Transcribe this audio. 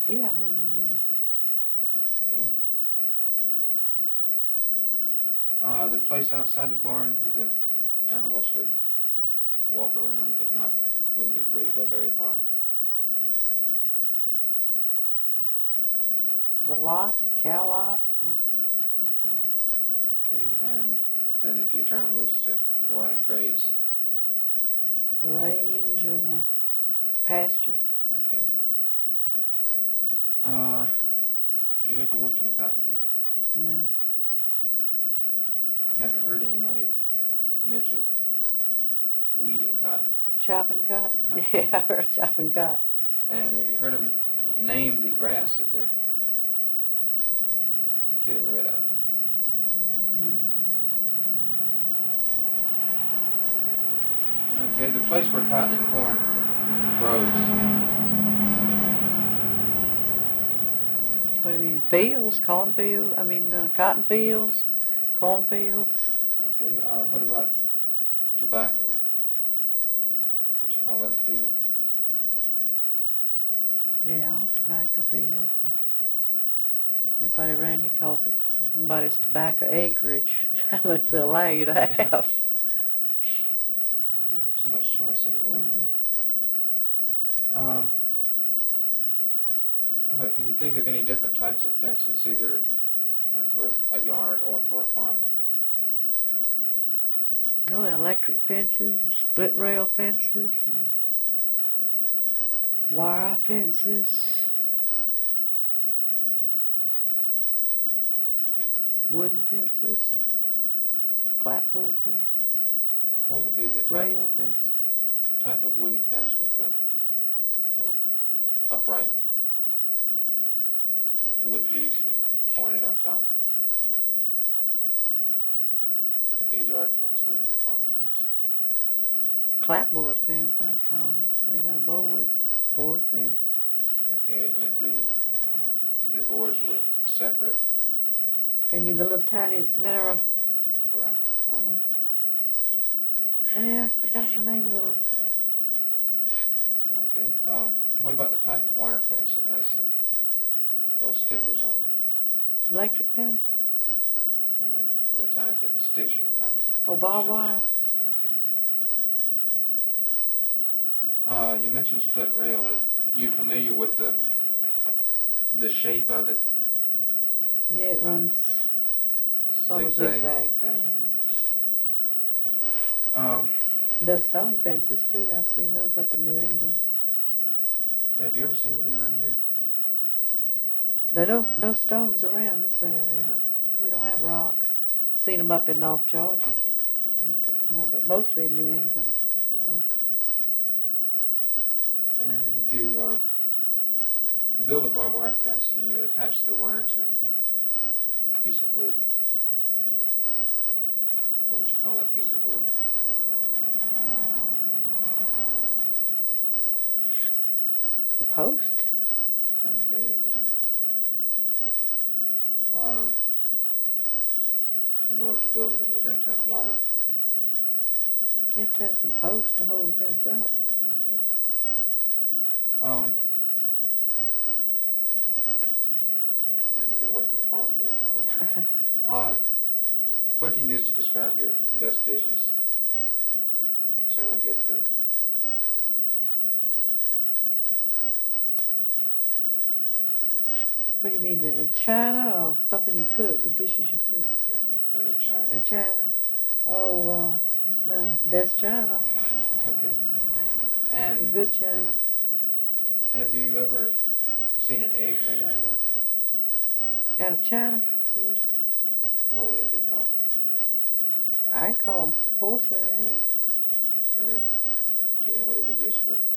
Yeah, I believe you would. Okay. The place outside the barn where the animals could walk around, but wouldn't be free to go very far. The lot, cow lots, like that. Okay, and then if you turn them loose to go out and graze. The range or the pasture. Okay. You ever worked in a cotton field? No. Have you heard anybody mention weeding cotton? Chopping cotton? Okay. Yeah, I heard chopping cotton. And have you heard them name the grass that they're getting rid of? Hmm. Okay, the place where cotton and corn grows. What do you mean? Fields, cornfields, cotton fields, cornfields. Okay, what about tobacco? What you call that a field? Yeah, tobacco field. Everybody around here calls it somebody's tobacco acreage. How much they allow you to have. We don't have too much choice anymore. Mm-mm. How about, can you think of any different types of fences, either like for a yard or for a farm? Oh, electric fences, split rail fences, and wire fences, wooden fences, clapboard fences, What would be the rail fence. type of wooden fence with the upright wood piece that are pointed on top? Would be a yard fence, wouldn't be a farm fence. Clapboard fence, I'd call it. Made out of boards. Board fence. Okay, and if the boards were separate? You mean the little tiny, narrow... Right. Yeah, I forgot the name of those. Okay. What about the type of wire fence that has little stickers on it? Electric fence? And the type that sticks you, not the... Oh, barbed wire? Okay. You mentioned split rail. Are you familiar with the shape of it? Yeah, it runs sort of zigzag. Okay. The stone fences too. I've seen those up in New England. Have you ever seen any around here? There are no stones around this area. No. We don't have rocks. Seen them up in North Georgia. We picked them up, but mostly in New England. So, and if you build a barbed wire fence and you attach the wire to a piece of wood, what would you call that piece of wood? the post. Okay, and in order to build it, then you'd have to have a lot of... You have to have some posts to hold the fence up. Okay. Maybe get away from the farm for a little while. What do you use to describe your best dishes? So I'm going to get the... What do you mean, in China or something you cook, the dishes you cook? I'm at China. In China? Oh, it's my best China. Okay. And A good China. have you ever seen an egg made out of that? Out of China? Yes. What would it be called? I call them porcelain eggs. And do you know what it would be used for?